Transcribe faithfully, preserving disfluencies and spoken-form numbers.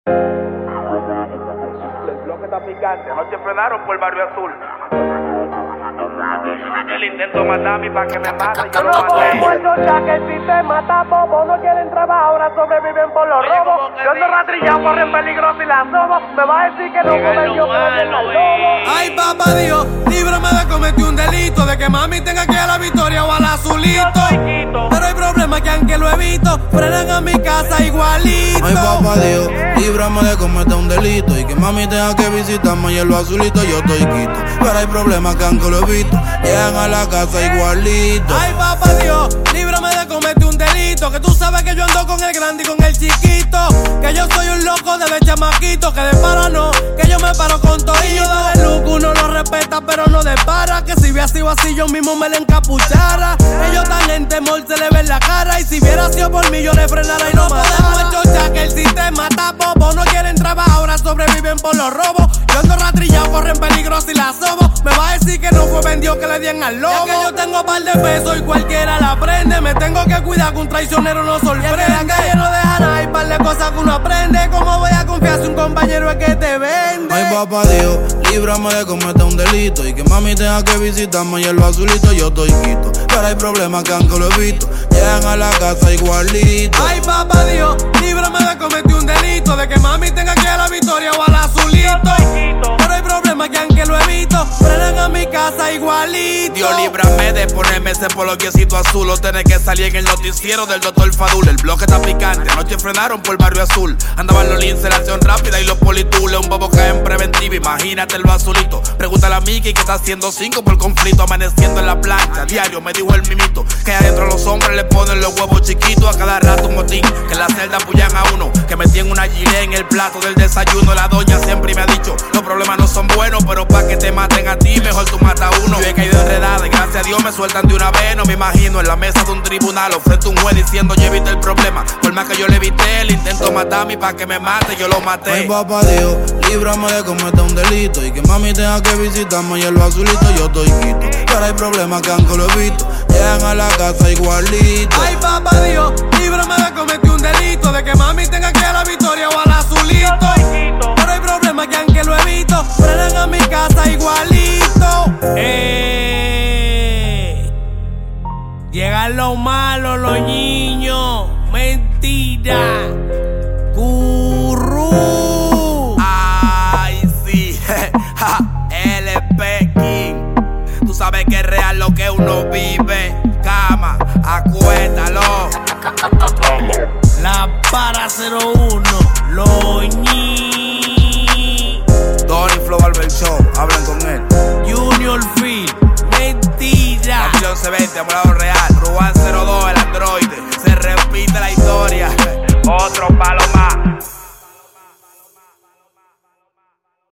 El bloque está picante. Anoche frenaron por el barrio azul. El intento matarme pa' que me mate, yo lo maté. Muerto ya que el sistema está bobo. No quieren trabajar, ahora sobreviven por los robos. Yo ando rastrillado, corren peligros y la sobo. Me va a decir que no comen yo, pero bien al lobo. Ay, papá Dios, líbrame de cometer un delito, de que mami tenga que ir a la Victoria o al Azulito. Pero hay problemas que aunque lo evito, frenan a mi casa igualito. Ay, papá Dios, líbrame de cometer un delito y que mami tenga que visitarme y en lo azulito yo estoy quito. Pero hay problemas que aunque lo evito, llegan a la casa igualito. Ay, papá Dios, líbrame de cometer un delito, que tú sabes que yo ando con el grande y con el chiquito, que yo soy un loco desde chamaquito, que de para no, que yo me paro con todo. Y yo de loco uno lo respeta pero no de para, que si hubiera sido así yo mismo me la encapuchara. Ellos tan en temor se le ve la cara, y si hubiera sido por mí yo le frenara y no podemos chochar que el sistema está bobo. No quieren trabajar, ahora sobreviven por los robos. Yo ando rastrillado, corren peligros y la sobo. Me va a decir que no fue vendido que le dieron al lobo. Ya que yo tengo par de pesos y cualquiera la prende, me tengo que cuidar que un traicionero no sorprende. En la calle no dejará, hay par de cosas que uno aprende. ¿Cómo voy a confiar si un compañero es que te vende? Ay, papá Dios, líbrame de cometer un delito y que mami tenga que visitarme y en lo azulito yo estoy quito. Pero hay problemas que aunque lo evito, llegan a la casa igualito. Ay, papá Dios, líbrame de cometer un delito, de que mami tenga que ir a la Victoria o al Azulito. Pero hay problemas que aunque lo evito, frenan a mi casa igualito. Dios, líbrame de ponerme ese poloquiecito azul o tener que salir en el noticiero del doctor Fadul. El bloque está picante, anoche frenaron por el barrio azul. Andaban los lince en acción rápida y los politules. Un bobo cae en preventiva, imagínate el azulito. Pregúntale a Mickey que está haciendo cinco por conflicto, amaneciendo en la plancha. Diario me dijo el mimito que adentro a los hombres le ponen los huevos chiquitos. A cada rato un motín, que en la celda apoyan a uno, que metían una gilet en el plato del desayuno. La doña siempre me ha dicho, los problemas no son buenos, pero pa' que te maten a ti, mejor tú mata a uno. Yo he caído enredada y gracias a Dios me sueltan de una vez. No me imagino en la mesa de un tribunal o frente a un juez diciendo yo evité el problema. Por más que yo le evité, el intento matarme pa' que me mate, yo lo maté. Ay, papá Dios, líbrame de cometer un delito y que mami tenga que visitarme y en lo azulito yo estoy quito. Pero hay problemas que aunque lo evito, llegan a la casa igualito. Ay, papá Dios, líbrame de cometer un delito, de que mami tenga que ir a la Victoria o al Azulito. Pero hay problemas que aunque lo evito, frenan a mi casa igualito. Eh, llegan los malos, los niños, mentira, curru. Ay, sí, L P King. Tú sabes que es real lo que uno vive. Cama, acuéstalo. La para cero uno, los ñi. Tony Flow Albert Show, hablan con él. Junior Phil, mentira. Acción se vende, amorado real.